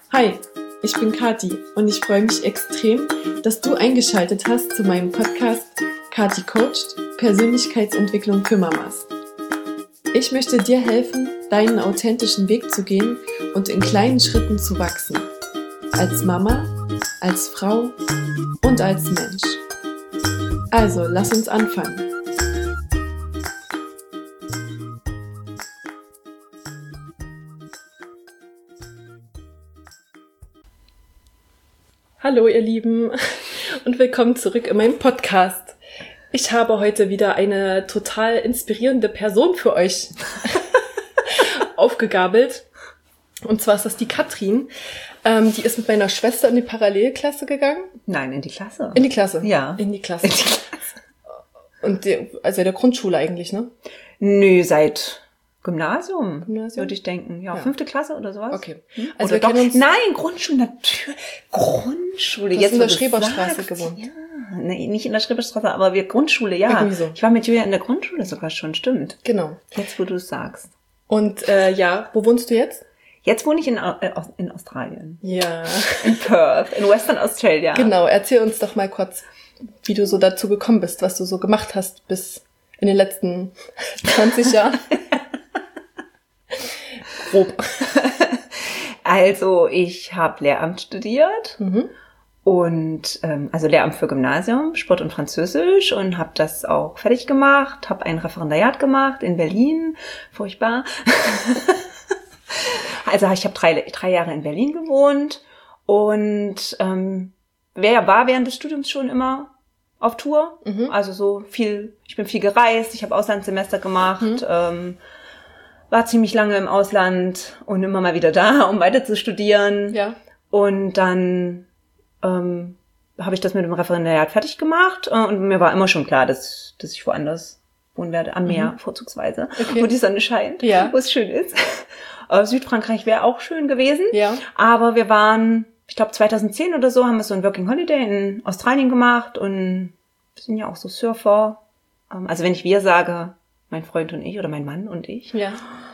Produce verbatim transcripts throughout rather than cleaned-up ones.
Hi, ich bin Kathi und ich freue mich extrem, dass du eingeschaltet hast zu meinem Podcast Kathi Coacht – Persönlichkeitsentwicklung für Mamas. Ich möchte dir helfen, deinen authentischen Weg zu gehen und in kleinen Schritten zu wachsen. Als Mama, als Frau und als Mensch. Also, lass uns anfangen. Hallo ihr Lieben und willkommen zurück in meinem Podcast. Ich habe heute wieder eine total inspirierende Person für euch aufgegabelt. Und zwar ist das die Katrin. Ähm, die ist mit meiner Schwester in die Parallelklasse gegangen. Nein, in die Klasse. In die Klasse? Ja. In die Klasse. In die Klasse. Und die, also der Grundschule eigentlich, ne? Nö, seit Gymnasium, Gymnasium? würde ich denken. Ja, Ja. fünfte Klasse oder sowas. Okay. Hm? Also oder wir doch, kennen uns- nein, Grundschule, natürlich. Grundschule. Du hast Jetzt, in wo der du Schreberstraße sagst, gewohnt. Ja, nee, nicht in der Schreberstraße, aber wir Grundschule, ja. Irgendwie so. Ich war mit Julia in der Grundschule sogar schon, stimmt. Genau. Jetzt, wo du es sagst. Und äh, ja, wo wohnst du jetzt? Jetzt wohne ich in, Au- äh, Aus- in Australien. Ja. In Perth, in Western Australia. Genau, erzähl uns doch mal kurz, wie du so dazu gekommen bist, was du so gemacht hast bis in den letzten zwanzig Jahren. Grob. Also, ich habe Lehramt studiert. Mhm. Und ähm, also Lehramt für Gymnasium, Sport und Französisch und habe das auch fertig gemacht, habe ein Referendariat gemacht in Berlin, furchtbar. Also ich habe drei, drei Jahre in Berlin gewohnt und ähm, wer war während des Studiums schon immer auf Tour, Mhm. also so viel, ich bin viel gereist, ich habe Auslandssemester gemacht, Mhm. ähm, war ziemlich lange im Ausland und immer mal wieder da, um weiter zu studieren. Ja. Und dann ähm, habe ich das mit dem Referendariat fertig gemacht äh, und mir war immer schon klar, dass, dass ich woanders wohnen werde, am Meer vorzugsweise, Okay. wo die Sonne scheint, Ja. wo es schön ist. Äh, Südfrankreich wäre auch schön gewesen, Ja. aber wir waren, ich glaube zweitausendzehn oder so, haben wir so ein Working Holiday in Australien gemacht und wir sind ja auch so Surfer. Ähm, also wenn ich wir sage, mein Freund und ich oder mein Mann und ich. Ja.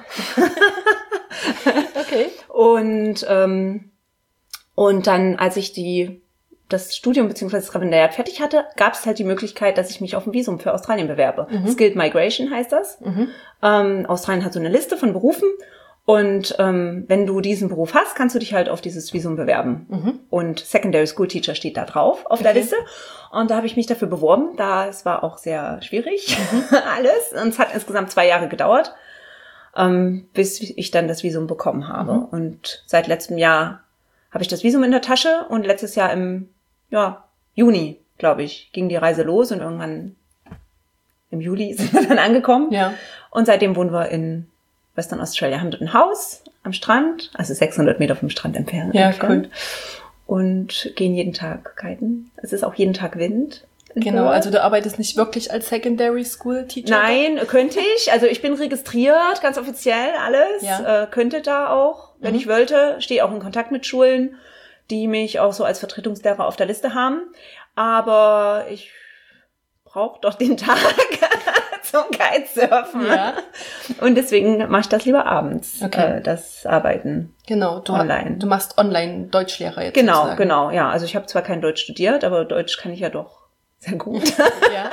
Okay. Und ähm, und dann, als ich die das Studium bzw. das Referendariat fertig hatte, gab es halt die Möglichkeit, dass ich mich auf ein Visum für Australien bewerbe. Mhm. Skilled Migration heißt das. Mhm. Ähm, Australien hat so eine Liste von Berufen und ähm, wenn du diesen Beruf hast, kannst du dich halt auf dieses Visum bewerben. Mhm. Und Secondary School Teacher steht da drauf auf der Okay. Liste. Und da habe ich mich dafür beworben. Da es war auch sehr schwierig Mhm. alles. Und es hat insgesamt zwei Jahre gedauert, ähm, bis ich dann das Visum bekommen habe. Mhm. Und seit letztem Jahr habe ich das Visum in der Tasche und letztes Jahr im ja, Juni, glaube ich, ging die Reise los und irgendwann im Juli sind wir dann angekommen. Ja. Und seitdem wohnen wir in Western Australia, haben dort ein Haus am Strand, also sechshundert Meter vom Strand entfernt. Ja, entfernt. Und gehen jeden Tag kiten. Es ist auch jeden Tag Wind. Genau, also du arbeitest nicht wirklich als Secondary School Teacher? Nein, könnte ich. Also ich bin registriert, ganz offiziell alles. Ja. Äh, könnte da auch, wenn Mhm. ich wollte. Stehe auch in Kontakt mit Schulen, die mich auch so als Vertretungslehrer auf der Liste haben. Aber ich brauche doch den Tag zum Kitesurfen. Ja. Und deswegen mache ich das lieber abends, Okay. äh, das Arbeiten. Genau, du, Online. du machst online Deutschlehrer jetzt Genau, sozusagen. genau, ja. Also ich habe zwar kein Deutsch studiert, aber Deutsch kann ich ja doch sehr gut. Ja.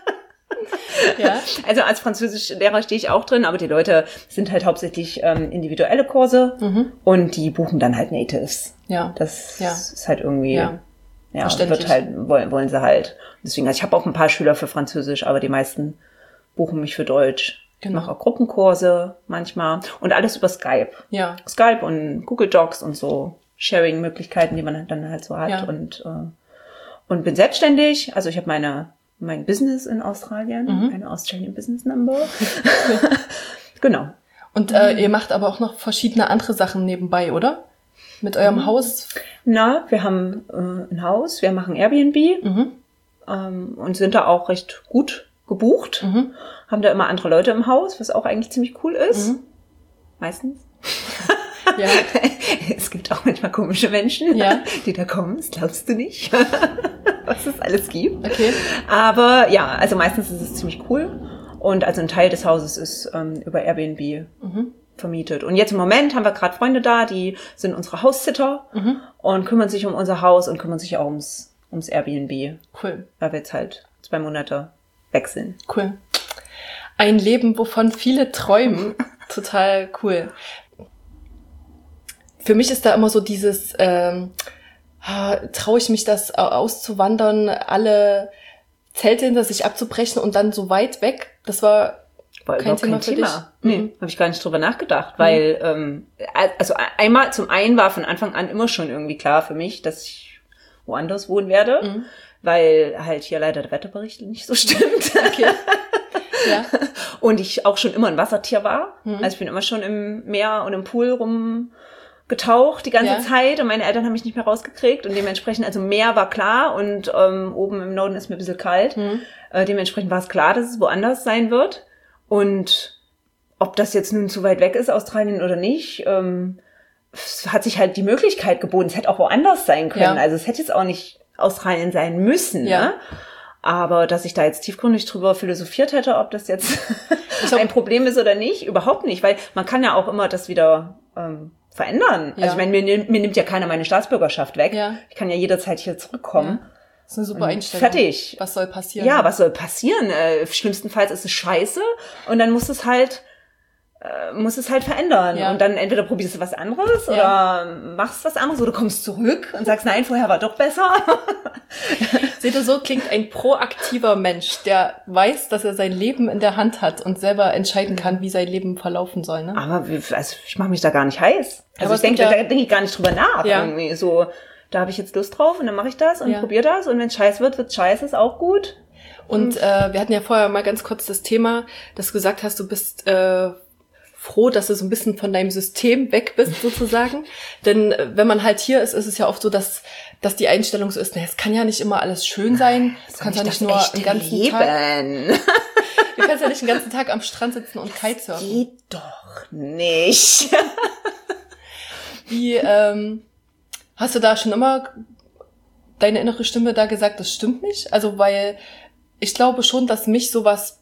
Ja. Also als Französischlehrer stehe ich auch drin, aber die Leute sind halt hauptsächlich ähm, individuelle Kurse Mhm. und die buchen dann halt Natives. Ja. Das Ja. ist halt irgendwie, Ja. ja, Verständlich. wird halt, wollen, wollen sie halt. Deswegen, also ich habe auch ein paar Schüler für Französisch, aber die meisten buchen mich für Deutsch. Genau. Ich mache auch Gruppenkurse manchmal und alles über Skype. Ja. Skype und Google Docs und so Sharing-Möglichkeiten, die man dann halt so hat. Ja. Und, äh, und bin selbstständig. Also ich habe meine mein Business in Australien, Mhm. eine Australian Business Number. Genau. Und äh, ihr macht aber auch noch verschiedene andere Sachen nebenbei, oder? Mit eurem Mhm. Haus? Na, wir haben äh, ein Haus, wir machen Airbnb Mhm. ähm, und sind da auch recht gut gebucht. Mhm. Haben da immer andere Leute im Haus, was auch eigentlich ziemlich cool ist. Mhm. Meistens. Ja. Es gibt auch manchmal komische Menschen, Ja. die da kommen, das glaubst du nicht, was es alles gibt. Okay. Aber ja, also meistens ist es ziemlich cool. Und also ein Teil des Hauses ist ähm, über Airbnb Mhm. vermietet. Und jetzt im Moment haben wir gerade Freunde da, die sind unsere Haussitter mhm. und kümmern sich um unser Haus und kümmern sich auch ums, ums Airbnb. Cool. Weil wir jetzt halt zwei Monate weg sind. Cool. Ein Leben, wovon viele träumen. Total cool. Für mich ist da immer so dieses, ähm, traue ich mich das auszuwandern, alle Zelte hinter sich abzubrechen und dann so weit weg? Das war War kein Thema kein für Thema. dich? Nee, Mhm. habe ich gar nicht drüber nachgedacht, weil, mhm. ähm, also einmal, zum einen war von Anfang an immer schon irgendwie klar für mich, dass ich woanders wohnen werde, mhm. weil halt hier leider der Wetterbericht nicht so stimmt. Okay. Ja. Und ich auch schon immer ein Wassertier war. Mhm. Also ich bin immer schon im Meer und im Pool rumgetaucht die ganze Ja. Zeit und meine Eltern haben mich nicht mehr rausgekriegt und dementsprechend, also Meer war klar und ähm, oben im Norden ist mir ein bisschen kalt. Mhm. Äh, dementsprechend war es klar, dass es woanders sein wird. Und ob das jetzt nun zu weit weg ist, Australien oder nicht, ähm, es hat sich halt die Möglichkeit geboten. Es hätte auch woanders sein können. Ja. Also es hätte jetzt auch nicht Australien sein müssen. Ja. Ne? Aber dass ich da jetzt tiefgründig drüber philosophiert hätte, ob das jetzt ein Problem ist oder nicht, überhaupt nicht. Weil man kann ja auch immer das wieder ähm, verändern. Ja. Also ich meine, mir, mir nimmt ja keiner meine Staatsbürgerschaft weg. Ja. Ich kann ja jederzeit hier zurückkommen. Ja. Das ist eine super Und Einstellung. fertig. Was soll passieren? Ja, was soll passieren? Äh, schlimmstenfalls ist es scheiße und dann muss es halt äh, muss es halt verändern. Ja. Und dann entweder probierst du was anderes Ja. oder machst was anderes oder kommst zurück und sagst, nein, vorher war doch besser. Seht ihr, so klingt ein proaktiver Mensch, der weiß, dass er sein Leben in der Hand hat und selber entscheiden kann, wie sein Leben verlaufen soll. Ne? Aber wie- also ich mache mich da gar nicht heiß. Also Aber ich denke, es gibt da denke ich gar nicht drüber nach. Ja. Irgendwie so, da habe ich jetzt Lust drauf und dann mache ich das und Ja. probiere das. Und wenn es scheiß wird, wird scheiße, ist auch gut. Und äh, wir hatten ja vorher mal ganz kurz das Thema, dass du gesagt hast, du bist äh, froh, dass du so ein bisschen von deinem System weg bist, sozusagen. Denn äh, wenn man halt hier ist, ist es ja oft so, dass dass die Einstellung so ist, na, es kann ja nicht immer alles schön sein. Du kannst ja nicht nur echte den ganzen Leben. Tag, du kannst ja nicht den ganzen Tag am Strand sitzen und Kitesurfen. Geht doch nicht. Wie, ähm, hast du da schon immer deine innere Stimme da gesagt, das stimmt nicht? Also, weil ich glaube schon, dass mich sowas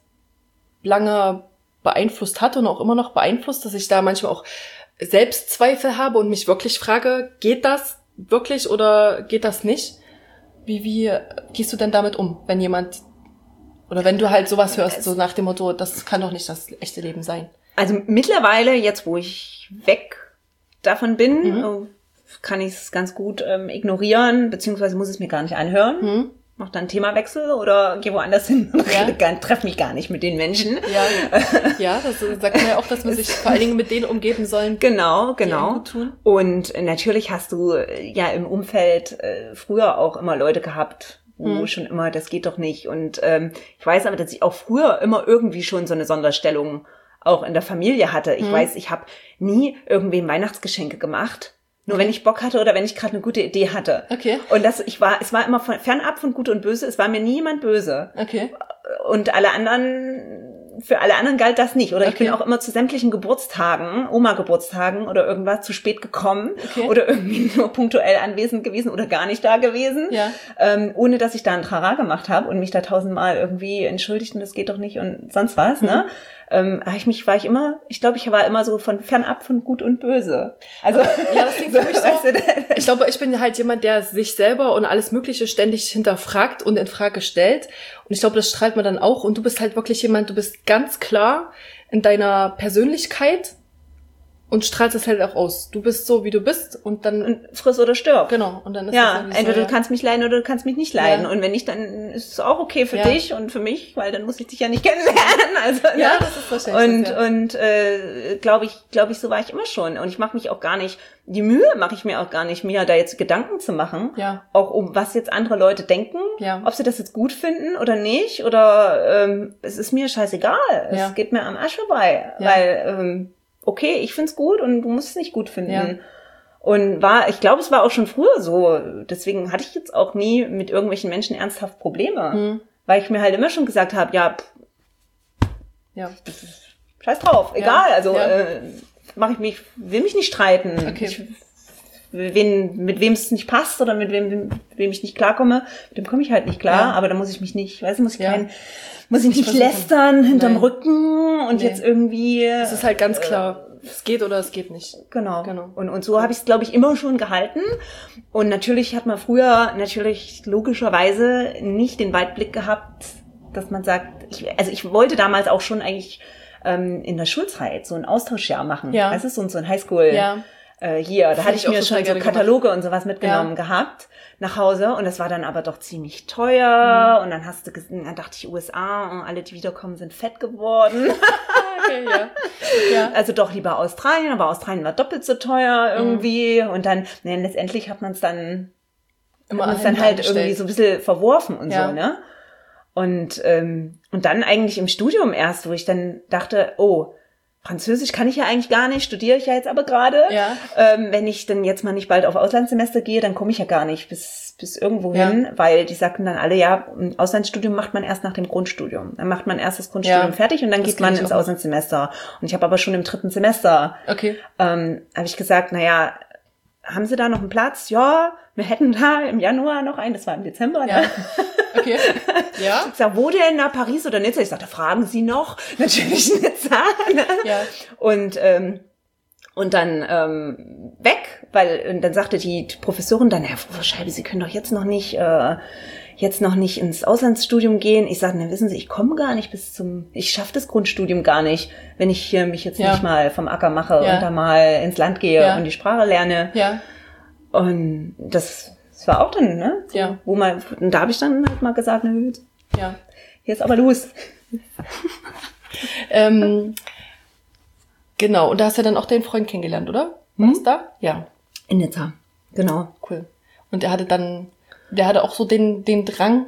lange beeinflusst hat und auch immer noch beeinflusst, dass ich da manchmal auch Selbstzweifel habe und mich wirklich frage, geht das wirklich oder geht das nicht? Wie, wie gehst du denn damit um, wenn jemand, oder wenn du halt sowas hörst, so nach dem Motto, das kann doch nicht das echte Leben sein? Also mittlerweile, jetzt wo ich weg davon bin, Mhm. kann ich es ganz gut ähm, ignorieren, beziehungsweise muss es mir gar nicht anhören. Mhm. Mach dann Themawechsel oder geh woanders hin und Ja. rede gar- treff mich gar nicht mit den Menschen. Ja, ja, das sagt man ja auch, dass man sich vor allen Dingen mit denen umgeben sollen. Genau, die einem genau. gut tun. Und natürlich hast du äh, ja im Umfeld äh, früher auch immer Leute gehabt, wo Mhm. schon immer, das geht doch nicht. Und ähm, ich weiß aber, dass ich auch früher immer irgendwie schon so eine Sonderstellung auch in der Familie hatte. Ich Mhm. weiß, ich habe nie irgendwem Weihnachtsgeschenke gemacht. Nur wenn ich Bock hatte oder wenn ich gerade eine gute Idee hatte. Okay. Und das, ich war, es war immer von, fernab von Gut und Böse. Es war mir niemand böse. Okay. Und alle anderen, für alle anderen galt das nicht. Oder ich Okay. bin auch immer zu sämtlichen Geburtstagen, Oma-Geburtstagen oder irgendwas zu spät gekommen. Okay. Oder irgendwie nur punktuell anwesend gewesen oder gar nicht da gewesen. Ja. Ähm, ohne dass ich da ein Trara gemacht habe und mich da tausendmal irgendwie entschuldigt und das geht doch nicht und sonst was, Mhm. ne? Ähm, hab ich mich, war ich immer, ich glaube, ich war immer so von fernab von Gut und Böse. Also, Ja, das klingt für mich so. weißt du, Ich glaube, ich bin halt jemand, der sich selber und alles Mögliche ständig hinterfragt und in Frage stellt. Und ich glaube, das strahlt man dann auch. Und du bist halt wirklich jemand, du bist ganz klar in deiner Persönlichkeit und strahlst es halt auch aus. Du bist so, wie du bist und dann, und friss oder stirb. genau, und dann ist Ja, das so, entweder ja. du kannst mich leiden oder du kannst mich nicht leiden. Ja. Und wenn nicht, dann ist es auch okay für Ja. dich und für mich, weil dann muss ich dich ja nicht kennenlernen. Also, Ja, ne? das ist wahrscheinlich Und, das, ja. und äh, glaube ich, glaube ich, so war ich immer schon. Und ich mache mich auch gar nicht, die Mühe mache ich mir auch gar nicht, mir da jetzt Gedanken zu machen. Ja. Auch um was jetzt andere Leute denken, Ja. ob sie das jetzt gut finden oder nicht. Oder ähm, es ist mir scheißegal. Ja. Es geht mir am Arsch vorbei. Ja. Weil, ähm, okay, ich find's gut und du musst es nicht gut finden. Ja. Und war, ich glaube, es war auch schon früher so. Deswegen hatte ich jetzt auch nie mit irgendwelchen Menschen ernsthaft Probleme. Hm. Weil ich mir halt immer schon gesagt habe, ja, pff, Ja. scheiß drauf, egal. Ja. Also Ja. äh, mache ich mich, will mich nicht streiten. Okay. Ich, wen, mit wem es nicht passt oder mit wem, mit wem ich nicht klarkomme, mit dem komme ich halt nicht klar. Ja. Aber da muss ich mich nicht, weißt du, muss ich Ja. kein, muss ich nicht versuchen. lästern hinterm Nein. Rücken und Nee. jetzt irgendwie. Es ist halt ganz klar. es geht oder es geht nicht. Genau. genau. Und, und so habe ich es, glaube ich, immer schon gehalten. Und natürlich hat man früher natürlich logischerweise nicht den Weitblick gehabt, dass man sagt, ich, also ich wollte damals auch schon eigentlich ähm, in der Schulzeit so ein Austauschjahr machen. Ja. Das ist so, so ein Highschool ja. äh, hier. Da das hatte ich mir schon so Kataloge gemacht. Und sowas mitgenommen ja. gehabt nach Hause. Und das war dann aber doch ziemlich teuer. Mhm. Und dann hast du gesehen, dann dachte ich, U S A, und alle, die wiederkommen, sind fett geworden. Okay, ja. Ja. Also doch lieber Australien, aber Australien war doppelt so teuer irgendwie. Mhm. Und dann, ne, letztendlich hat man es dann, Immer hat dann halt irgendwie so ein bisschen verworfen und ja. so, ne? Und, ähm, und dann eigentlich im Studium erst, wo ich dann dachte, oh, Französisch kann ich ja eigentlich gar nicht, studiere ich ja jetzt aber gerade. Ja. Ähm, wenn ich dann jetzt mal nicht bald auf Auslandssemester gehe, dann komme ich ja gar nicht bis, bis irgendwo ja. hin, weil die sagten dann alle, ja, ein Auslandsstudium macht man erst nach dem Grundstudium. Dann macht man erst das Grundstudium ja. fertig und dann das geht man ins Auslandssemester. Und ich habe aber schon im dritten Semester, okay. ähm, habe ich gesagt, naja, haben Sie da noch einen Platz? Ja, wir hätten da im Januar noch einen, das war im Dezember. Ja. Ne? Okay. Ja. Ich sag, wo denn? Na, Paris oder Nizza? Ich sagte, fragen Sie noch. Natürlich Nizza. Ne? Ja. Und, ähm, und dann ähm, weg, weil und dann sagte die Professorin dann, Herr Scheibe, Sie können doch jetzt noch nicht äh, jetzt noch nicht ins Auslandsstudium gehen. Ich sage, na wissen Sie, ich komme gar nicht bis zum, ich schaffe das Grundstudium gar nicht, wenn ich hier mich jetzt ja. nicht mal vom Acker mache ja. und da mal ins Land gehe ja. und die Sprache lerne. Ja. Und das, das war auch dann, ne? So, ja. Wo man, und da habe ich dann halt mal gesagt, na gut, ja. hier ist aber los. ähm, genau, und da hast du dann auch deinen Freund kennengelernt, oder? Warst hm? da? Ja. In Nizza, genau. Cool. Und er hatte dann, der hatte auch so den, den Drang?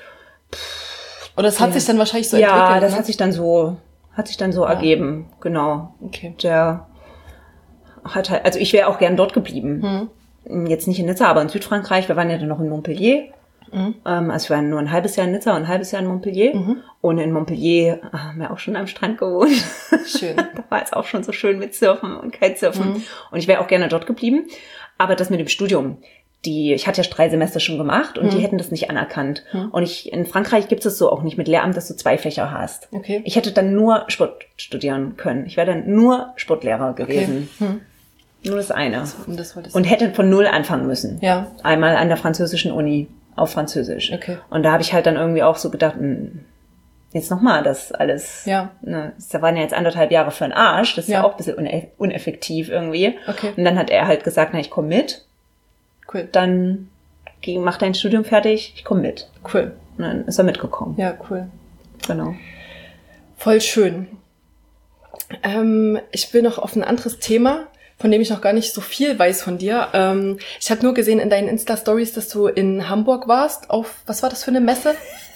Oder es hat ja. sich dann wahrscheinlich so ja, entwickelt? Ja, das ne? hat sich dann so, hat sich dann so ja. ergeben, genau. Okay. Der hat halt, also ich wäre auch gern dort geblieben. Hm. Jetzt nicht in Nizza, aber in Südfrankreich. Wir waren ja dann noch in Montpellier. Mhm. Ähm, also wir waren nur ein halbes Jahr in Nizza und ein halbes Jahr in Montpellier. Mhm. Und in Montpellier haben wir auch schon am Strand gewohnt. Schön. Da war es auch schon so schön mit Surfen und Kitesurfen. Mhm. Und ich wäre auch gerne dort geblieben. Aber das mit dem Studium, die, ich hatte ja drei Semester schon gemacht und mhm. die hätten das nicht anerkannt. Mhm. Und ich, in Frankreich gibt es so auch nicht mit Lehramt, dass du zwei Fächer hast. Okay. Ich hätte dann nur Sport studieren können. Ich wäre dann nur Sportlehrer gewesen. Okay. Mhm. Nur das eine. Und, das und hätte von null anfangen müssen. Ja. Einmal an der französischen Uni auf Französisch. Okay. Und da habe ich halt dann irgendwie auch so gedacht, mh, jetzt nochmal das alles. Ja. Ne, da waren ja jetzt anderthalb Jahre für den Arsch. Das ist ja, ja auch ein bisschen une- uneffektiv irgendwie. Okay. Und dann hat er halt gesagt, na, ich komme mit. Cool. Dann geh, mach dein Studium fertig, ich komme mit. Cool. Und dann ist er mitgekommen. Ja, cool. Genau. Voll schön. Ähm, ich will noch auf ein anderes Thema, von dem ich noch gar nicht so viel weiß von dir. Ähm, ich habe nur gesehen in deinen Insta-Stories, dass du in Hamburg warst. Auf, was war das für eine Messe?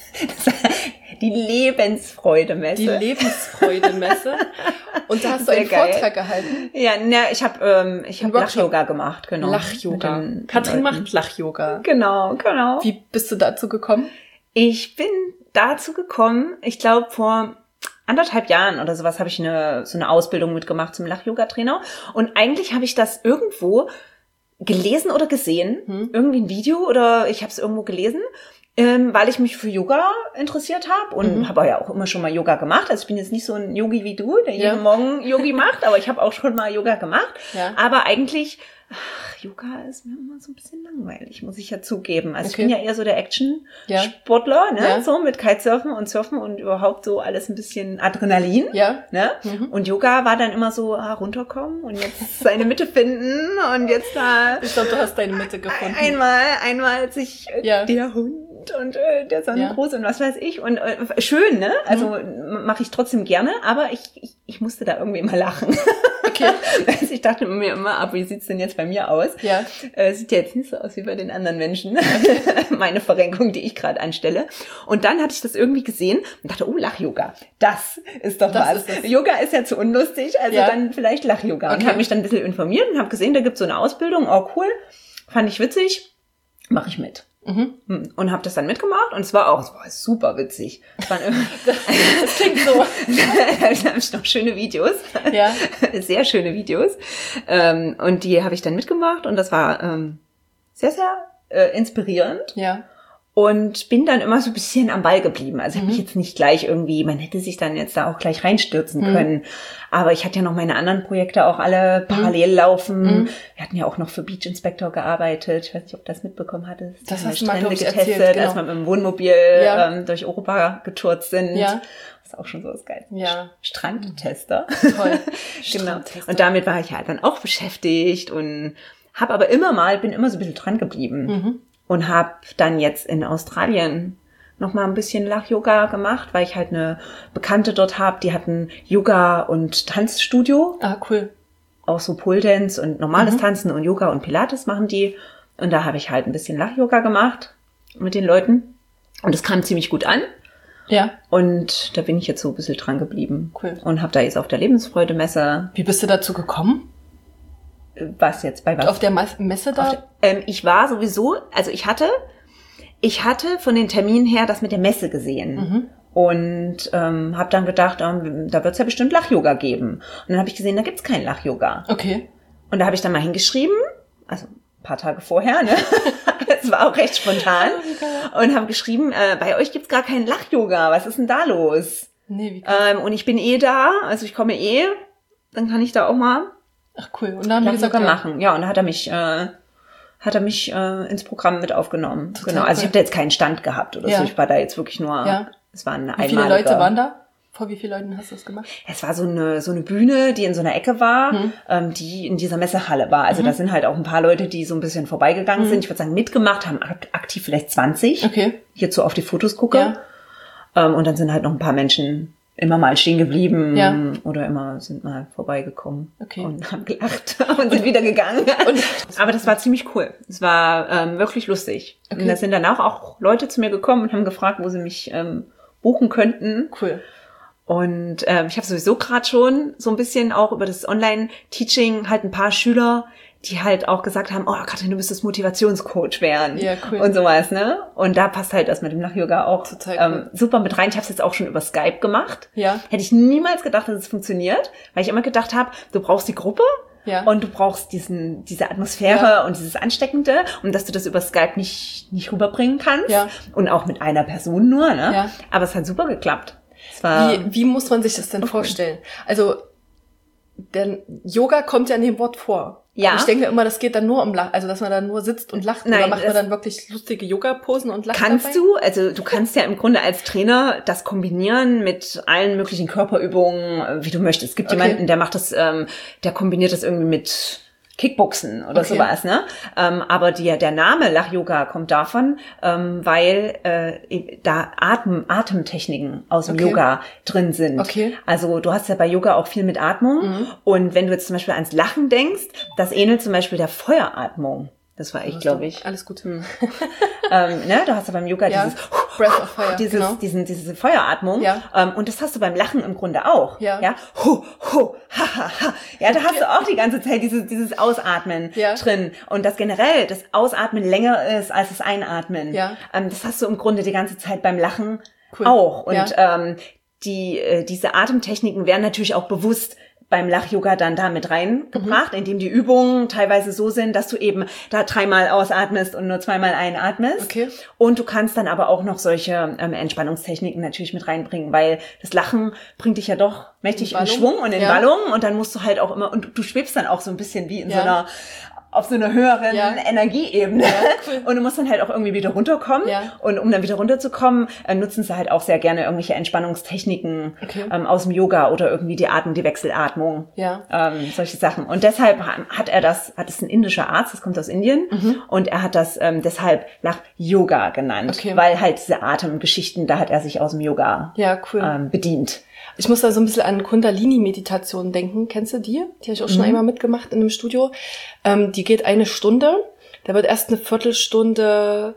Die Lebensfreude-Messe. Die Lebensfreude-Messe. Und da hast Sehr du einen geil. Vortrag gehalten. Ja, ne, ich habe ähm, ich habe Lach-Yoga gemacht, genau. Lach-Yoga. Katrin macht Lach-Yoga. Genau, genau. Wie bist du dazu gekommen? Ich bin dazu gekommen, ich glaube vor anderthalb Jahren oder sowas habe ich eine so eine Ausbildung mitgemacht zum Lach-Yoga-Trainer. Und eigentlich habe ich das irgendwo gelesen oder gesehen, hm. irgendwie ein Video oder ich habe es irgendwo gelesen. Ähm, weil ich mich für Yoga interessiert habe und mhm. habe ja auch immer schon mal Yoga gemacht. Also ich bin jetzt nicht so ein Yogi wie du, der ja. jeden Morgen Yogi macht, aber ich habe auch schon mal Yoga gemacht. Ja. Aber eigentlich, ach, Yoga ist mir immer so ein bisschen langweilig, muss ich ja zugeben. Also okay. ich bin ja eher so der Action-Sportler, ja. ne? Ja. So mit Kitesurfen und Surfen und überhaupt so alles ein bisschen Adrenalin. Ja. Ne? Mhm. Und Yoga war dann immer so, ah, runterkommen und jetzt seine Mitte finden und jetzt da. Ich glaube, du hast deine Mitte gefunden. Einmal, einmal sich ja. der Hund und äh, der Sonnengruß ja. und was weiß ich und äh, schön, ne? Also mhm. mache ich trotzdem gerne, aber ich, ich ich musste da irgendwie immer lachen. Okay. Also ich dachte mir immer, ab, wie sieht's denn jetzt bei mir aus? Ja. Äh, sieht ja jetzt nicht so aus wie bei den anderen Menschen. Okay. Meine Verrenkung, die ich gerade anstelle. Und dann hatte ich das irgendwie gesehen und dachte, oh, Lach-Yoga, das ist doch das was. Ist Yoga ist ja zu unlustig, also ja. dann vielleicht Lach-Yoga. Okay. Und habe mich dann ein bisschen informiert und habe gesehen, da gibt's so eine Ausbildung, oh cool, fand ich witzig, mache ich mit. Mhm. Und habe das dann mitgemacht und es war auch, es war super witzig. Es waren das, das klingt so. Da habe ich noch schöne Videos, ja. sehr schöne Videos ähm, und die habe ich dann mitgemacht und das war ähm, sehr, sehr äh, inspirierend. Ja. Und bin dann immer so ein bisschen am Ball geblieben. Also ich Mhm. habe mich jetzt nicht gleich irgendwie, man hätte sich dann jetzt da auch gleich reinstürzen Mhm. können. Aber ich hatte ja noch meine anderen Projekte auch alle parallel laufen. Mhm. Wir hatten ja auch noch für Beach Inspector gearbeitet. Ich weiß nicht, ob du das mitbekommen hattest. Das Wir haben hast du mal, Strände glaub ich, getestet, erzählt, genau. als wir mit dem Wohnmobil Ja. ähm, durch Europa getourt sind. Ja. Das ist auch schon so das Geilste. Ja. Strandtester. Toll. Genau. Strandtester. Und damit war ich halt dann auch beschäftigt und habe aber immer mal, bin immer so ein bisschen dran geblieben. Mhm. Und habe dann jetzt in Australien noch mal ein bisschen Lach-Yoga gemacht, weil ich halt eine Bekannte dort habe, die hat ein Yoga- und Tanzstudio. Ah, cool. Auch so Pole-Dance und normales Mhm. Tanzen und Yoga und Pilates machen die. Und da habe ich halt ein bisschen Lach-Yoga gemacht mit den Leuten. Und es kam ziemlich gut an. Ja. Und da bin ich jetzt so ein bisschen dran geblieben. Cool. Und habe da jetzt auf der Lebensfreude-Messe, Wie bist du dazu gekommen? was jetzt, bei was? Auf der Mas- Messe da? Auf der, ähm, ich war sowieso, also ich hatte, ich hatte von den Terminen her das mit der Messe gesehen. Mhm. Und ähm, habe dann gedacht, ähm, da wird es ja bestimmt Lach-Yoga geben. Und dann habe ich gesehen, da gibt's kein Lach-Yoga. Okay. Und da habe ich dann mal hingeschrieben, also ein paar Tage vorher, ne? Es war auch recht spontan. Und habe geschrieben, äh, bei euch gibt's gar kein Lach-Yoga. Was ist denn da los? Nee, wie cool. Ähm, und ich bin eh da, also ich komme eh. Dann kann ich da auch mal Ach cool. Und dann haben die gesagt, Lach-Yoga ja. machen. Ja, und dann hat er mich, äh, hat er mich äh, ins Programm mit aufgenommen. Total Genau. Also cool. ich habe da jetzt keinen Stand gehabt oder Ja. so. Ich war da jetzt wirklich nur, Ja. es war eine Wie viele einmalige- Leute waren da? Vor wie vielen Leuten hast du das gemacht? Es war so eine so eine Bühne, die in so einer Ecke war, Mhm. ähm, die in dieser Messehalle war. Also da sind halt auch ein paar Leute, die so ein bisschen vorbeigegangen Mhm. sind. Ich würde sagen, mitgemacht haben ak- aktiv vielleicht zwanzig. Okay. Hierzu auf die Fotos gucke. Ja. Ähm, und dann sind halt noch ein paar Menschen immer mal stehen geblieben Ja. oder immer sind mal vorbeigekommen Okay. und haben gelacht und sind wieder gegangen. Und- Aber das war ziemlich cool. Es war ähm, wirklich lustig. Okay. Und da sind danach auch Leute zu mir gekommen und haben gefragt, wo sie mich ähm, buchen könnten. Cool. Und ähm, ich habe sowieso gerade schon so ein bisschen auch über das Online-Teaching halt ein paar Schüler, die halt auch gesagt haben, oh Katrin, du müsstest Motivationscoach werden. Ja, cool. Und sowas, ne? Und da passt halt das mit dem Lach-Yoga auch Total ähm, cool. super mit rein. Ich habe es jetzt auch schon über Skype gemacht. Ja. Hätte ich niemals gedacht, dass es funktioniert, weil ich immer gedacht habe, du brauchst die Gruppe. Ja. Und du brauchst diesen, diese Atmosphäre Ja. und dieses Ansteckende und dass du das über Skype nicht, nicht rüberbringen kannst. Ja. Und auch mit einer Person nur, ne? Ja. Aber es hat super geklappt. Es war, Wie, wie muss man sich das denn vorstellen? Also, denn Yoga kommt ja in dem Wort vor. Ja. Und ich denke immer, das geht dann nur um Lachen, also dass man dann nur sitzt und lacht. Nein, oder macht man das- dann wirklich lustige Yoga-Posen und lacht Kannst dabei? du, also du kannst ja im Grunde als Trainer das kombinieren mit allen möglichen Körperübungen, äh, wie du möchtest. Es gibt Okay. jemanden, der macht das, ähm, der kombiniert das irgendwie mit Kickboxen oder Okay. sowas, ne? Ähm, aber die, der Name Lach-Yoga kommt davon, ähm, weil äh, da Atem, Atemtechniken aus dem Okay. Yoga drin sind. Okay. Also du hast ja bei Yoga auch viel mit Atmung. Mhm. Und wenn du jetzt zum Beispiel ans Lachen denkst, das ähnelt zum Beispiel der Feueratmung. Das war ich, Alles glaube gut. ich. Alles gut. ähm, ne? Du hast ja beim Yoga Ja. dieses Breath of Fire, dieses, genau. diesen, diese Feueratmung. Ja. Ähm, und das hast du beim Lachen im Grunde auch. Ja. Ja. Hu, hu, ha, ha, ha. Ja, da hast du auch die ganze Zeit dieses, dieses Ausatmen Ja. drin. Und das generell, das Ausatmen länger ist als das Einatmen. Ja. Ähm, das hast du im Grunde die ganze Zeit beim Lachen Cool. auch. Und Ja. ähm, die, äh, diese Atemtechniken werden natürlich auch bewusst beim Lach-Yoga dann da mit reingebracht, Mhm. indem die Übungen teilweise so sind, dass du eben da dreimal ausatmest und nur zweimal einatmest. Okay. Und du kannst dann aber auch noch solche ähm, Entspannungstechniken natürlich mit reinbringen, weil das Lachen bringt dich ja doch mächtig In in, Ballung. Schwung und in Ja. Ballung und dann musst du halt auch immer, und du schwebst dann auch so ein bisschen wie in Ja. so einer, auf so einer höheren Ja. Energieebene. Ja, cool. Und du musst dann halt auch irgendwie wieder runterkommen. Ja. Und um dann wieder runterzukommen, äh, nutzen sie halt auch sehr gerne irgendwelche Entspannungstechniken Okay. ähm, aus dem Yoga oder irgendwie die Atmung, die Wechselatmung. Ja. Ähm, solche Sachen. Und deshalb ha- hat er das, hat es ein indischer Arzt, das kommt aus Indien, und er hat das ähm, deshalb nach Yoga genannt, Okay. weil halt diese Atemgeschichten, da hat er sich aus dem Yoga Ja, cool. ähm, bedient. Ich muss da so ein bisschen an Kundalini-Meditation denken. Kennst du die? Die habe ich auch schon einmal mitgemacht in einem Studio. Ähm, die geht eine Stunde. Da wird erst eine Viertelstunde,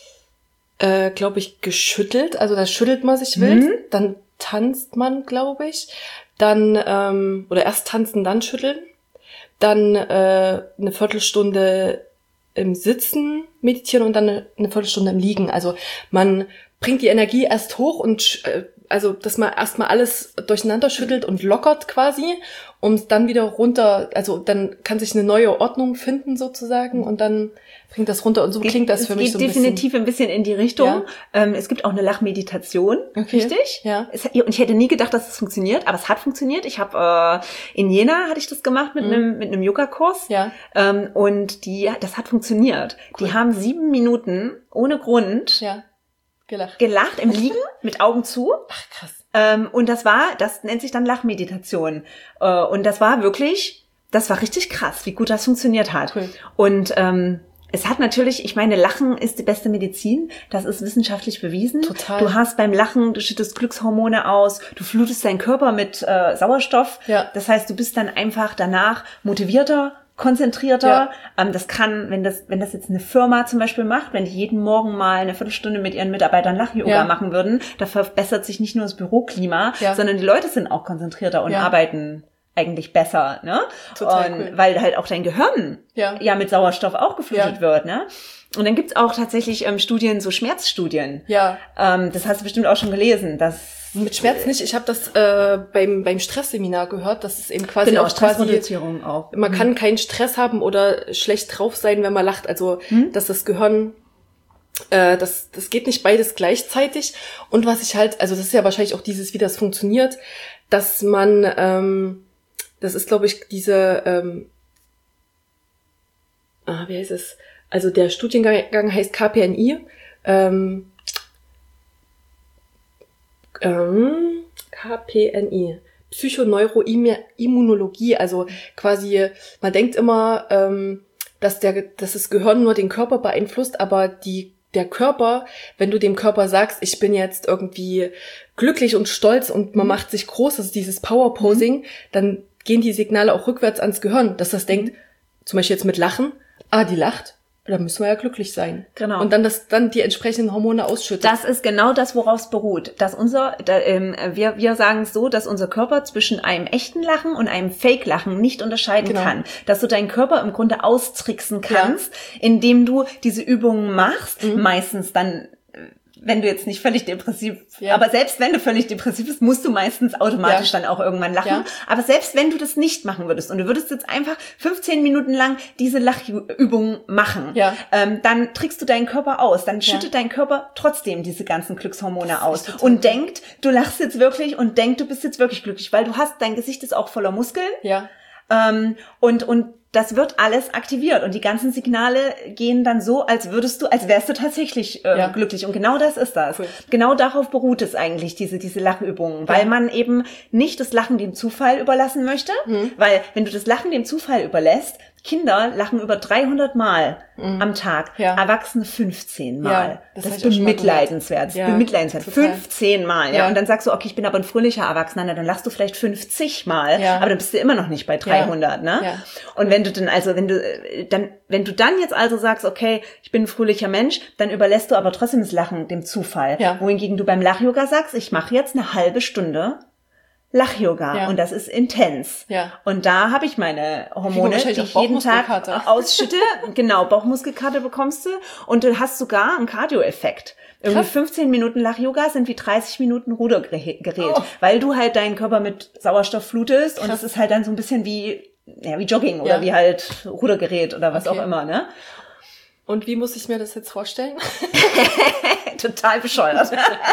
äh, glaube ich, geschüttelt. Also da schüttelt man sich wild. Mhm. Dann tanzt man, glaube ich. Dann, ähm, oder erst tanzen, dann schütteln. Dann äh, eine Viertelstunde im Sitzen meditieren und dann eine, eine Viertelstunde im Liegen. Also man bringt die Energie erst hoch und äh, also dass man erstmal alles durcheinander schüttelt und lockert quasi, um es dann wieder runter, also dann kann sich eine neue Ordnung finden sozusagen und dann bringt das runter und so Geht, klingt das für mich so ein bisschen. Es geht definitiv ein bisschen in die Richtung. Ja. Ähm, es gibt auch eine Lachmeditation, okay. richtig? Ja. Es, und ich hätte nie gedacht, dass es funktioniert, aber es hat funktioniert. Ich habe äh, in Jena hatte ich das gemacht mit einem mhm. mit einem Yoga-Kurs ja. ähm, und die, das hat funktioniert. Cool. Die haben sieben Minuten ohne Grund ja. gelacht. gelacht im Liegen mit Augen zu. Ach krass. Ähm, und das war, das nennt sich dann Lachmeditation. Äh, und das war wirklich, das war richtig krass, wie gut das funktioniert hat. Cool. Und ähm, es hat natürlich, ich meine, Lachen ist die beste Medizin. Das ist wissenschaftlich bewiesen. Total. Du hast beim Lachen, du schüttest Glückshormone aus, du flutest deinen Körper mit äh, Sauerstoff. Ja. Das heißt, du bist dann einfach danach motivierter, konzentrierter. Ja. Ähm, das kann, wenn das, wenn das jetzt eine Firma zum Beispiel macht, wenn die jeden Morgen mal eine Viertelstunde mit ihren Mitarbeitern Lach-Yoga ja. machen würden, da verbessert sich nicht nur das Büroklima, ja. sondern die Leute sind auch konzentrierter und ja. arbeiten eigentlich besser, ne? Total und cool. weil halt auch dein Gehirn ja, ja mit Sauerstoff auch geflutet ja. wird, ne? Und dann gibt's auch tatsächlich ähm, Studien, so Schmerzstudien. Ja. Ähm, das hast du bestimmt auch schon gelesen, dass mit Schmerz nicht. Ich habe das äh, beim beim Stressseminar gehört, dass es eben quasi genau, auch quasi Stressreduzierung auch. Man mhm. kann keinen Stress haben oder schlecht drauf sein, wenn man lacht. Also mhm. dass das Gehirn äh, das das geht nicht beides gleichzeitig. Und was ich halt, also das ist ja wahrscheinlich auch dieses, wie das funktioniert, dass man ähm, das ist, glaube ich, diese, ähm, ah, wie heißt es? Also der Studiengang heißt K P N I. Ähm, ähm, K P N I. Psychoneuroimmunologie. Also quasi, man denkt immer, ähm, dass der, dass das Gehirn nur den Körper beeinflusst, aber die der Körper, wenn du dem Körper sagst, ich bin jetzt irgendwie glücklich und stolz und man macht sich groß, das ist dieses Power-Posing, mhm. dann gehen die Signale auch rückwärts ans Gehirn, dass das denkt, zum Beispiel jetzt mit Lachen, ah, die lacht, da müssen wir ja glücklich sein. Genau. Und dann das, dann die entsprechenden Hormone ausschüttet. Das ist genau das, worauf es beruht. Dass unser, da, ähm, wir, wir sagen es so, dass unser Körper zwischen einem echten Lachen und einem Fake-Lachen nicht unterscheiden genau. kann. Dass du deinen Körper im Grunde austricksen kannst, ja. indem du diese Übungen machst, mhm. meistens dann, wenn du jetzt nicht völlig depressiv, ja. aber selbst wenn du völlig depressiv bist, musst du meistens automatisch ja. dann auch irgendwann lachen. Ja. Aber selbst wenn du das nicht machen würdest und du würdest jetzt einfach fünfzehn Minuten lang diese Lachübungen machen, ja. ähm, dann trickst du deinen Körper aus. Dann schüttet ja. dein Körper trotzdem diese ganzen Glückshormone aus und denkt, du lachst jetzt wirklich und denkt, du bist jetzt wirklich glücklich, weil du hast, dein Gesicht ist auch voller Muskeln. Ja. Ähm, und, und das wird alles aktiviert und die ganzen Signale gehen dann so, als würdest du, als wärst du tatsächlich äh, ja. glücklich. Und genau das ist das. Cool. Genau darauf beruht es eigentlich, diese diese Lachübungen, ja. weil man eben nicht das Lachen dem Zufall überlassen möchte, mhm. weil wenn du das Lachen dem Zufall überlässt, Kinder lachen über dreihundert Mal mhm. am Tag, ja. Erwachsene fünfzehn Mal. Ja, das, das ist bemitleidenswert. Das ist ja, bemitleidenswert. Total. fünfzehn Mal. Ja. ja. Und dann sagst du, okay, ich bin aber ein fröhlicher Erwachsener, na, dann lachst du vielleicht fünfzig Mal, ja. aber dann bist du immer noch nicht bei dreihundert. Ja. Ne? Ja. Und wenn du dann, also wenn du dann, wenn du dann jetzt also sagst, okay, ich bin ein fröhlicher Mensch, dann überlässt du aber trotzdem das Lachen dem Zufall. Ja. Wohingegen du beim Lach-Yoga sagst, ich mache jetzt eine halbe Stunde Lach-Yoga ja. und das ist intens. Ja. Und da habe ich meine Hormone, die ich jeden Tag ausschütte. Genau, Bauchmuskelkater bekommst du und du hast sogar einen Cardio-Effekt. Irgendwie Krass. fünfzehn Minuten Lach-Yoga sind wie dreißig Minuten Rudergerät, oh. weil du halt deinen Körper mit Sauerstoff flutest Krass. Und es ist halt dann so ein bisschen wie, ja, wie Jogging oder ja. wie halt Rudergerät oder was okay. auch immer, ne? Und wie muss ich mir das jetzt vorstellen? Total bescheuert.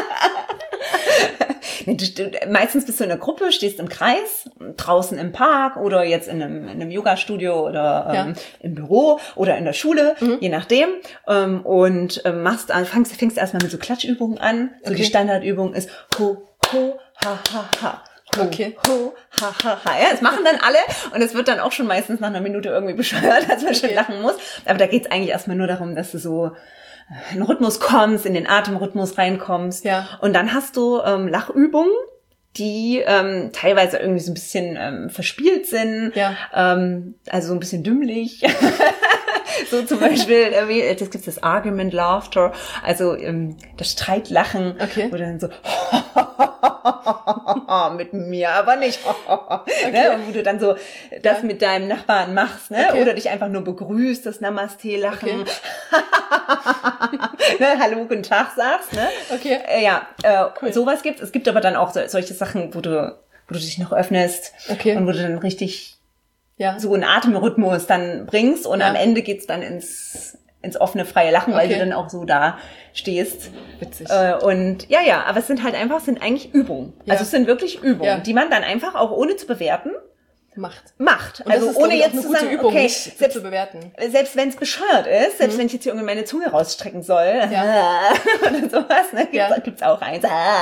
Meistens bist du in einer Gruppe, stehst im Kreis, draußen im Park oder jetzt in einem, in einem Yoga-Studio oder ähm, ja. im Büro oder in der Schule, mhm. je nachdem. Ähm, und ähm, machst, fängst, fängst erstmal mit so Klatschübungen an. So okay. Die Standardübung ist ho, ho, ha, ha, ha. Ho, okay. ho, ha, ha, ha. Ja, das machen dann alle und es wird dann auch schon meistens nach einer Minute irgendwie bescheuert, als man okay. schon lachen muss. Aber da geht's eigentlich erstmal nur darum, dass du so in den Rhythmus kommst, in den Atemrhythmus reinkommst. Ja. Und dann hast du ähm, Lachübungen, die ähm, teilweise irgendwie so ein bisschen ähm, verspielt sind, ja. ähm, also so ein bisschen dümmlich. So zum Beispiel, das gibt das Argument Laughter, also ähm, das Streitlachen, okay. wo dann so mit mir aber nicht. Okay. Ne? Wo du dann so das ja. mit deinem Nachbarn machst, ne? Okay. Oder dich einfach nur begrüßt, das Namaste-Lachen. Okay. ne? Hallo, guten Tag sagst. Ne? Okay. Äh, ja, äh, Cool. sowas gibt's. Es gibt aber dann auch so, solche Sachen, wo du, wo du dich noch öffnest Okay. und wo du dann richtig Ja. so einen Atemrhythmus dann bringst und Ja. am Ende geht's dann ins ins offene, freie Lachen, weil Okay. du dann auch so da stehst. Witzig. Äh, und ja, ja, aber es sind halt einfach, es sind eigentlich Übungen. Ja. Also es sind wirklich Übungen, Ja. die man dann einfach auch ohne zu bewerten Macht. macht. Und Also das ist, ohne glaube ich, auch jetzt eine zu gute sagen, Übung, okay, nicht selbst, zu bewerten. selbst wenn es bescheuert ist, selbst Mhm. wenn ich jetzt hier irgendwie meine Zunge rausstrecken soll, Ja. oder sowas, ne, gibt's, Ja. gibt's auch eins.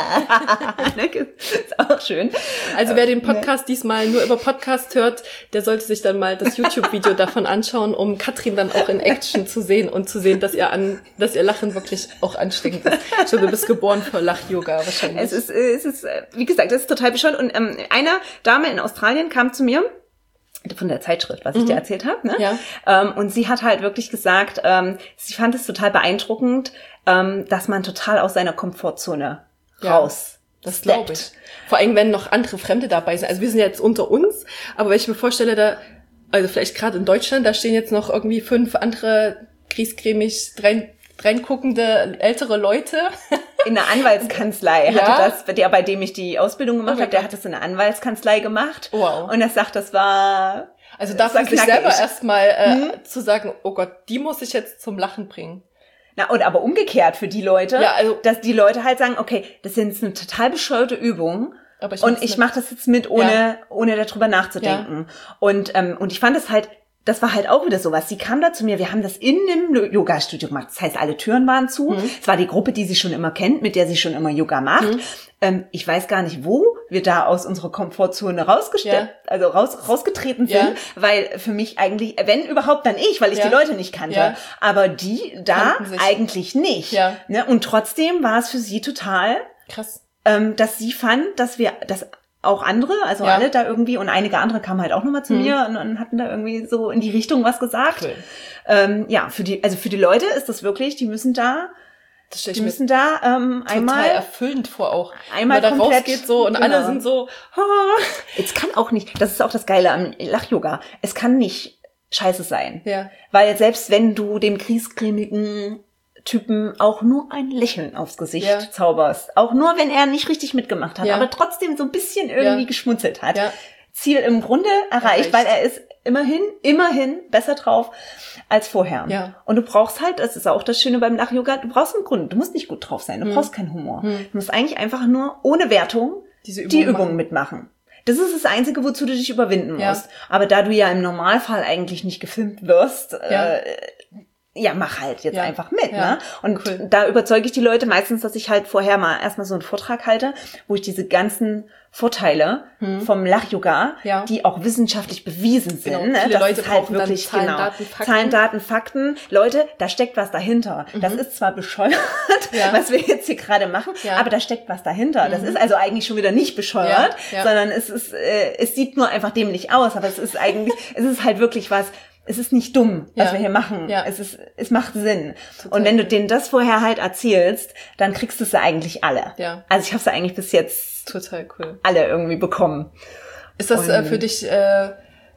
ne, gibt's, ist auch schön. Also wer den Podcast diesmal nur über Podcast hört, der sollte sich dann mal das YouTube-Video davon anschauen, um Katrin dann auch in Action zu sehen und zu sehen, dass ihr an, dass ihr Lachen wirklich auch ansteckend ist. Ich glaube, du bist geboren für Lach-Yoga wahrscheinlich. Es ist, äh, es ist, äh, wie gesagt, das ist total bescheuert. Und ähm, eine Dame in Australien kam zu mir von der Zeitschrift, was ich Mhm. dir erzählt habe, ne? Ja. Ähm, und sie hat halt wirklich gesagt, ähm, sie fand es total beeindruckend, ähm, dass man total aus seiner Komfortzone Ja, raus. Das glaube ich. Vor allem, wenn noch andere Fremde dabei sind. Also wir sind jetzt unter uns, aber wenn ich mir vorstelle, da, also vielleicht gerade in Deutschland, da stehen jetzt noch irgendwie fünf andere griesgrämig rein, reinguckende ältere Leute. In der Anwaltskanzlei Ja. hatte das, der, bei dem ich die Ausbildung gemacht Oh mein habe, der Gott. hat das in der Anwaltskanzlei gemacht. Wow. Und er sagt, das war... Also da das war für sich knackig. selber erstmal äh, Mhm. zu sagen, oh Gott, die muss ich jetzt zum Lachen bringen. Na, und aber umgekehrt für die Leute, Ja, also- dass die Leute halt sagen, okay, das ist jetzt eine total bescheuerte Übung. Aber ich und mach's ich mit. mache das jetzt mit, ohne, Ja. ohne darüber nachzudenken. Und, ähm, und ich fand es halt, das war halt auch wieder sowas. Sie kam da zu mir, wir haben das in einem Yoga-Studio gemacht. Das heißt, alle Türen waren zu. Mhm. Es war die Gruppe, die sie schon immer kennt, mit der sie schon immer Yoga macht. Mhm. Ähm, ich weiß gar nicht, wo wir da aus unserer Komfortzone rausgesteppt, Ja. also raus, rausgetreten sind, Ja. weil für mich eigentlich, wenn überhaupt, dann ich, weil ich Ja. die Leute nicht kannte. Ja. Aber die da Kannten sich. eigentlich nicht. Ja. Ne? Und trotzdem war es für sie total, Krass. ähm, dass sie fand, dass wir, dass auch andere, also Ja. alle da irgendwie, und einige andere kamen halt auch nochmal zu Mhm. mir und, und hatten da irgendwie so in die Richtung was gesagt. Cool. Ähm, ja, für die, also für die Leute ist das wirklich, die müssen da, Das stelle ich die mir müssen da ähm, total einmal, erfüllend vor auch. einmal Wenn man da komplett- rausgeht so und genau. alle sind so, ha. es kann auch nicht, das ist auch das Geile am Lach-Yoga, es kann nicht scheiße sein. Ja. Weil selbst wenn du dem kriescremigen Typen auch nur ein Lächeln aufs Gesicht Ja. zauberst, auch nur wenn er nicht richtig mitgemacht hat, Ja. aber trotzdem so ein bisschen irgendwie Ja. geschmunzelt hat, Ja. Ziel im Grunde erreicht, Erreicht. weil er ist immerhin, immerhin besser drauf als vorher. Ja. Und du brauchst halt, das ist auch das Schöne beim Lach-Yoga, du brauchst einen Grund, du musst nicht gut drauf sein, du Hm. brauchst keinen Humor. Hm. Du musst eigentlich einfach nur ohne Wertung Diese Übung die Übung machen. mitmachen. Das ist das Einzige, wozu du dich überwinden Ja. musst. Aber da du ja im Normalfall eigentlich nicht gefilmt wirst, Ja. äh, ja, mach halt jetzt Ja. einfach mit, Ja. ne? Und Cool. da überzeuge ich die Leute meistens, dass ich halt vorher mal erstmal so einen Vortrag halte, wo ich diese ganzen Vorteile Hm. vom Lach-Yoga, Ja. die auch wissenschaftlich bewiesen sind, Genau. ne? Viele das Leute ist halt brauchen dann wirklich Zahlen, genau. Daten, Fakten. Zahlen, Daten, Fakten. Leute, da steckt was dahinter. Das ist zwar bescheuert, Ja. was wir jetzt hier gerade machen, Ja. aber da steckt was dahinter. Das ist also eigentlich schon wieder nicht bescheuert, Ja, ja. sondern es ist, äh, es sieht nur einfach dämlich aus, aber es ist eigentlich, es ist halt wirklich was, es ist nicht dumm, was Ja. wir hier machen. Ja. Es ist, es macht Sinn. Total. Und wenn du denen das vorher halt erzählst, dann kriegst du sie eigentlich alle. Ja. Also ich habe sie eigentlich bis jetzt Total cool. alle irgendwie bekommen. Ist das äh, Und- für dich, äh,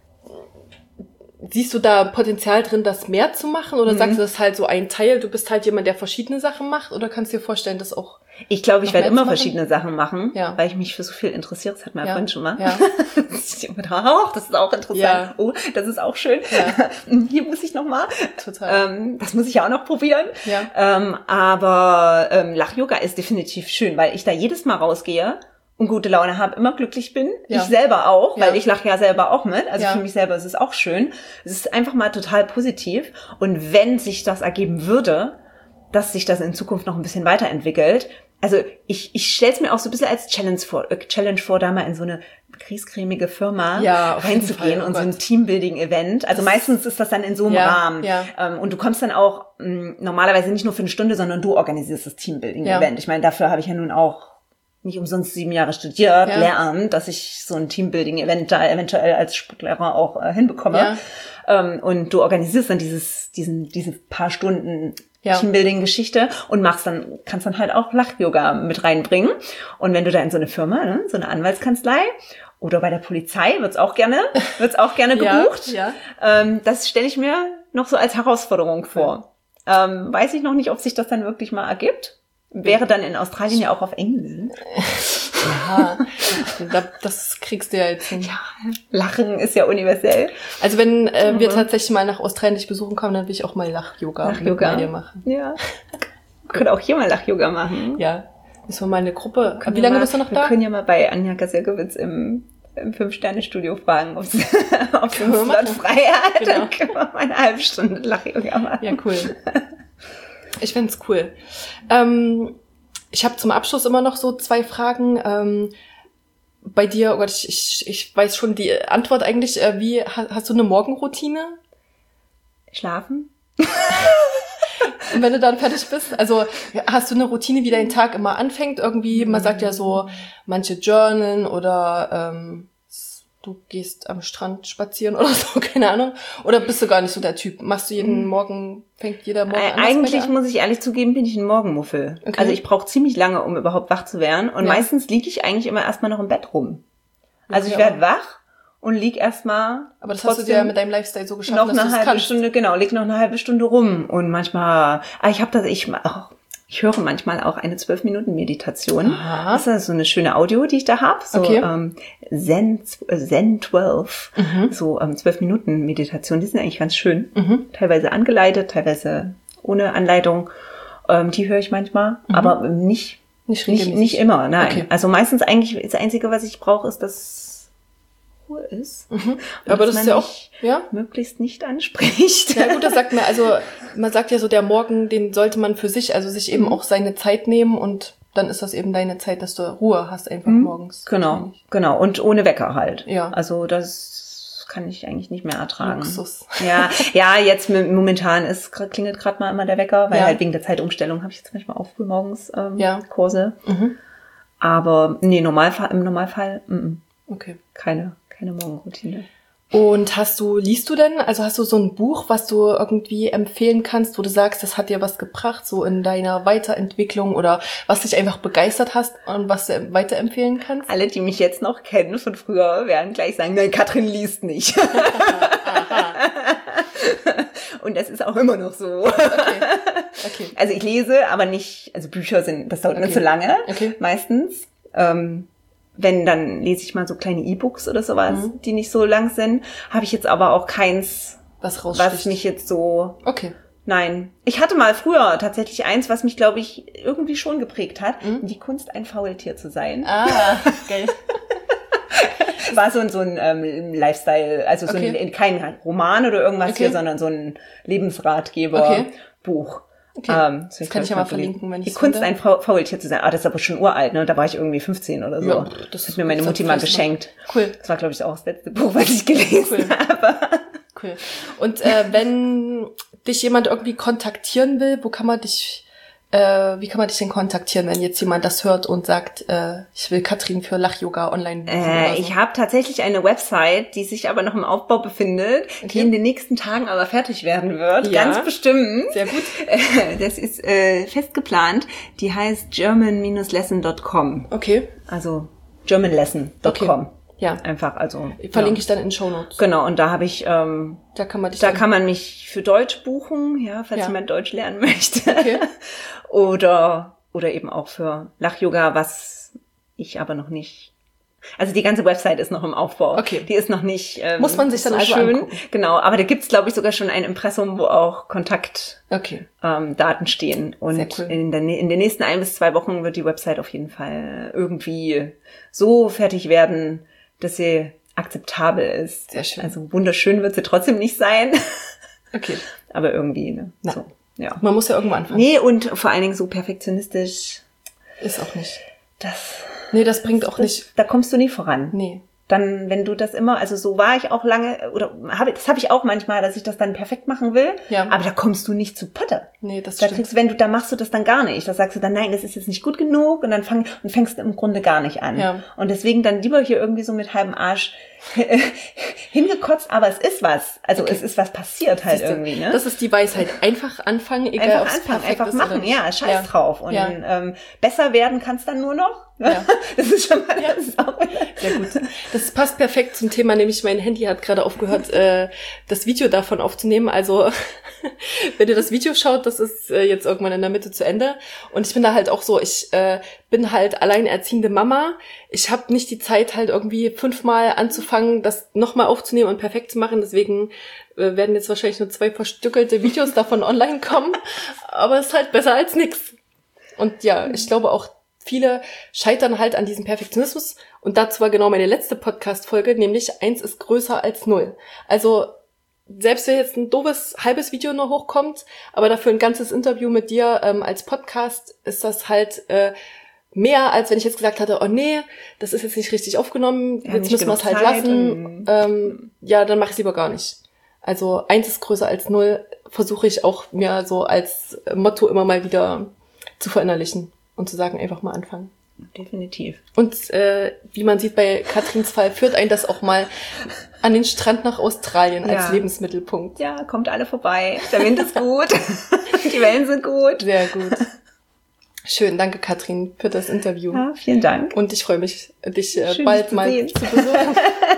siehst du da Potenzial drin, das mehr zu machen? Oder Mhm. sagst du, das ist halt so ein Teil, du bist halt jemand, der verschiedene Sachen macht? Oder kannst du dir vorstellen, das auch... Ich glaube, ich Noch werde mehr immer zu machen? verschiedene Sachen machen, Ja. weil ich mich für so viel interessiere. Das hat mein Ja. Freund schon mal. Ja. Das ist immer da, oh, das ist auch interessant. Ja. Oh, das ist auch schön. Ja. Hier muss ich noch mal. Total. Ähm, das muss ich ja auch noch probieren. Ja. Ähm, aber ähm, Lach-Yoga ist definitiv schön, weil ich da jedes Mal rausgehe und gute Laune habe, immer glücklich bin. Ja. Ich selber auch, weil Ja. ich lache ja selber auch mit. Also Ja. für mich selber ist es auch schön. Es ist einfach mal total positiv. Und wenn sich das ergeben würde, dass sich das in Zukunft noch ein bisschen weiterentwickelt, also ich, ich stelle es mir auch so ein bisschen als Challenge vor, äh, Challenge vor, da mal in so eine kriescremige Firma Ja, auf jeden reinzugehen Fall, oh und so ein Gott. Teambuilding-Event. Also Das- meistens ist das dann in so einem Ja, Rahmen. ja. Ähm, und du kommst dann auch mh, normalerweise nicht nur für eine Stunde, sondern du organisierst das Teambuilding-Event. Ja. Ich meine, dafür habe ich ja nun auch nicht umsonst sieben Jahre studiert, Ja. Lehramt, dass ich so ein Teambuilding-Event da eventuell als Sportlehrer auch äh, hinbekomme. Ja. Ähm, und du organisierst dann dieses, diesen, diese paar Stunden Ja. Teambuilding-Geschichte und machst dann, kannst dann halt auch Lach-Yoga mit reinbringen. Und wenn du da in so eine Firma, ne, so eine Anwaltskanzlei oder bei der Polizei wird's auch gerne, wird's auch gerne gebucht. Ja, ja. Ähm, das stelle ich mir noch so als Herausforderung vor. Ähm, weiß ich noch nicht, ob sich das dann wirklich mal ergibt. Wäre dann in Australien ja auch auf Englisch. Ja, das kriegst du ja jetzt hin. Ja, Lachen ist ja universell. Also wenn äh, wir tatsächlich mal nach Australien dich besuchen kommen, dann will ich auch mal Lach-Yoga mit bei dir machen. Ja. Wir können auch hier mal Lach-Yoga machen. Ja. Müssen wir mal eine Gruppe. Wie lange mal, bist du noch wir da? Wir können ja mal bei Anja Kaselkowitz im, im Fünf-Sterne-Studio fragen, ob sie einen Slot frei hat. Genau. Dann können wir mal eine halbe Stunde Lach-Yoga machen. Ja, cool. Ich find's cool. Ähm, ich habe zum Abschluss immer noch so zwei Fragen. Ähm, bei dir, oh Gott, ich, ich, ich weiß schon die Antwort eigentlich. Äh, wie hast du eine Morgenroutine? Schlafen. Und wenn du dann fertig bist, also hast du eine Routine, wie dein Tag immer anfängt? Irgendwie, man sagt ja so, manche journalen oder ähm, du gehst am Strand spazieren oder so, keine Ahnung. Oder bist du gar nicht so der Typ? Machst du jeden Morgen, fängt jeder Morgen an? Eigentlich, muss ich ehrlich zugeben, bin ich ein Morgenmuffel. Okay. Also ich brauche ziemlich lange, um überhaupt wach zu werden. Und ja. meistens liege ich eigentlich immer erstmal noch im Bett rum. Also okay, ich werde wach und lieg erstmal. Aber das hast du dir ja mit deinem Lifestyle so geschafft, noch dass eine halbe kannst. Stunde, genau, leg noch eine halbe Stunde rum. Und manchmal, ah, ich habe das, ich, oh, ich höre manchmal auch eine zwölf Minuten Meditation. Aha. Das ist so eine schöne Audio, die ich da habe. So okay. ähm, Zen, Zen zwölf, mhm. so ähm, zwölf Minuten Meditation. Die sind eigentlich ganz schön. Mhm. Teilweise angeleitet, teilweise ohne Anleitung. Ähm, die höre ich manchmal, mhm. aber nicht nicht, nicht nicht immer. Nein, okay. Also meistens eigentlich das Einzige, was ich brauche, ist das Ruhe ist. Mhm. Aber das ist ja auch ja? möglichst nicht anspricht. Ja gut, das sagt man, also man sagt ja so, der Morgen, den sollte man für sich, also sich eben mhm. auch seine Zeit nehmen und dann ist das eben deine Zeit, dass du Ruhe hast einfach mhm. morgens. Genau, genau. Und ohne Wecker halt. Ja. Also das kann ich eigentlich nicht mehr ertragen. Luxus. Ja, ja, jetzt momentan ist klingelt gerade mal immer der Wecker, weil ja. halt wegen der Zeitumstellung habe ich jetzt manchmal auch früh morgens ähm, ja. Kurse. Mhm. Aber nee, Normalfall, im Normalfall m -m. okay. keine keine Morgenroutine. Und hast du, liest du denn, also hast du so ein Buch, was du irgendwie empfehlen kannst, wo du sagst, das hat dir was gebracht, so in deiner Weiterentwicklung oder was dich einfach begeistert hast und was du weiterempfehlen kannst? Alle, die mich jetzt noch kennen von früher, werden gleich sagen, nein, Katrin liest nicht. Und das ist auch immer noch so. Okay. Okay. Also ich lese, aber nicht, also Bücher sind, das dauert okay. nicht so lange, okay. meistens. Ähm, Wenn, dann lese ich mal so kleine E-Books oder sowas, mhm. die nicht so lang sind. Habe ich jetzt aber auch keins, was raussticht. Was mich jetzt so... Okay. Nein. Ich hatte mal früher tatsächlich eins, was mich, glaube ich, irgendwie schon geprägt hat. Mhm. Die Kunst, ein Faultier zu sein. Ah, geil. War so ein, so ein ähm, Lifestyle, also so okay. ein, kein Roman oder irgendwas okay. hier, sondern so ein Lebensratgeber-Buch. Okay. Okay, ähm, das, das kann ich ja mal verlinken, wenn ich Die Kunst, ein Faultier zu sein. Ah, das ist aber schon uralt, ne? Da war ich irgendwie fünfzehn oder so. Ja, das hat mir meine Mutti mal geschenkt. Cool. Das war, glaube ich, auch das letzte Buch, was ich gelesen cool. habe. Cool. Und äh, wenn dich jemand irgendwie kontaktieren will, wo kann man dich, äh, wie kann man dich denn kontaktieren, wenn jetzt jemand das hört und sagt, äh, ich will Katrin für Lach-Yoga online buchen äh, oder so? Ich habe tatsächlich eine Website, die sich aber noch im Aufbau befindet, okay. die in den nächsten Tagen aber fertig werden wird. Ja. Ganz bestimmt. Sehr gut. Das ist äh, fest geplant. Die heißt german lesson dot com. Okay. Also german lesson dot com. Okay. Ja. Einfach, also. Verlinke ja. ich dann in den Shownotes. Genau, und da habe ich, ähm, da kann man dich da kann man mich für Deutsch buchen, ja, falls ja. jemand Deutsch lernen möchte. Okay. oder, oder eben auch für Lach-Yoga, was ich aber noch nicht, also die ganze Website ist noch im Aufbau. Okay. Die ist noch nicht, ähm, muss man sich dann so also schön. Angucken. Genau, aber da gibt's, glaube ich, sogar schon ein Impressum, wo auch Kontakt, okay. ähm, Daten stehen. Und cool. in, der, in den nächsten ein bis zwei Wochen wird die Website auf jeden Fall irgendwie so fertig werden, dass sie akzeptabel ist. Sehr schön. Also wunderschön wird sie trotzdem nicht sein. Okay. Aber irgendwie, ne? Na, so, ja. Man muss ja irgendwo anfangen. Nee, und vor allen Dingen so perfektionistisch. Ist auch nicht. Das. Nee, das bringt das, auch nicht. Da kommst du nie voran. Nee. dann, wenn du das immer, also so war ich auch lange, oder habe das habe ich auch manchmal, dass ich das dann perfekt machen will, ja. aber da kommst du nicht zu Potte. Nee, das da stimmt. kriegst, wenn du, da machst du das dann gar nicht. Da sagst du dann, nein, das ist jetzt nicht gut genug und dann fang, und fängst du im Grunde gar nicht an. Ja. Und deswegen dann lieber hier irgendwie so mit halbem Arsch hingekotzt, aber es ist was. Also okay. Es ist was passiert halt Siehste, irgendwie, ne? Das ist die Weisheit. Einfach anfangen, egal einfach ob's anfangen, perfekt einfach ist machen, oder nicht. ja, scheiß ja. drauf. Und ja. ähm, besser werden kannst dann nur noch. Ja. Das ist schon mal ja. das ist auch sehr gut. Das passt perfekt zum Thema, nämlich mein Handy hat gerade aufgehört, äh, das Video davon aufzunehmen. Also wenn ihr das Video schaut, das ist äh, jetzt irgendwann in der Mitte zu Ende. Und ich bin da halt auch so, ich äh, bin halt alleinerziehende Mama. Ich habe nicht die Zeit, halt irgendwie fünfmal anzufangen, das nochmal aufzunehmen und perfekt zu machen. Deswegen äh, werden jetzt wahrscheinlich nur zwei verstückelte Videos davon online kommen. Aber es ist halt besser als nix. Und ja, ich glaube auch, viele scheitern halt an diesem Perfektionismus. Und dazu war genau meine letzte Podcast-Folge, nämlich eins ist größer als null. Also selbst wenn jetzt ein doofes, halbes Video nur hochkommt, aber dafür ein ganzes Interview mit dir ähm, als Podcast, ist das halt äh, mehr, als wenn ich jetzt gesagt hatte, oh nee, das ist jetzt nicht richtig aufgenommen, ja, jetzt müssen wir es halt lassen. Ähm, ja, dann mache ich es lieber gar nicht. Also eins ist größer als null, versuche ich auch mir so als Motto immer mal wieder zu verinnerlichen. Und zu sagen, einfach mal anfangen. Definitiv. Und äh, wie man sieht bei Katrins Fall, führt einen das auch mal an den Strand nach Australien ja. als Lebensmittelpunkt. Ja, kommt alle vorbei. Der Wind ist gut. Die Wellen sind gut. Sehr gut. Schön, danke Katrin für das Interview. Ja, vielen Dank. Und ich freue mich, dich äh, Schön, bald zu mal sehen. zu besuchen.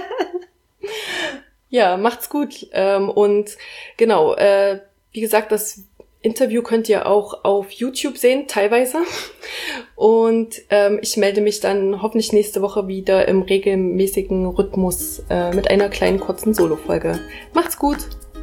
Ja, macht's gut. Ähm, und genau, äh, wie gesagt, das Interview könnt ihr auch auf YouTube sehen, teilweise. Und ähm, ich melde mich dann hoffentlich nächste Woche wieder im regelmäßigen Rhythmus äh, mit einer kleinen kurzen Solo-Folge. Macht's gut!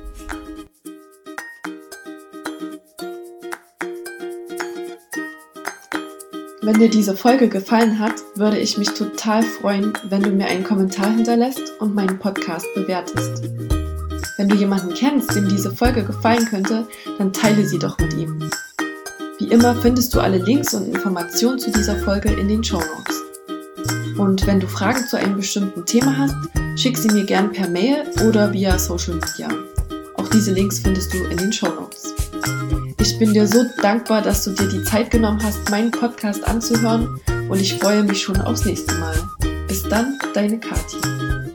Wenn dir diese Folge gefallen hat, würde ich mich total freuen, wenn du mir einen Kommentar hinterlässt und meinen Podcast bewertest. Wenn du jemanden kennst, dem diese Folge gefallen könnte, dann teile sie doch mit ihm. Wie immer findest du alle Links und Informationen zu dieser Folge in den Shownotes. Und wenn du Fragen zu einem bestimmten Thema hast, schick sie mir gern per Mail oder via Social Media. Auch diese Links findest du in den Shownotes. Ich bin dir so dankbar, dass du dir die Zeit genommen hast, meinen Podcast anzuhören und ich freue mich schon aufs nächste Mal. Bis dann, deine Kathi.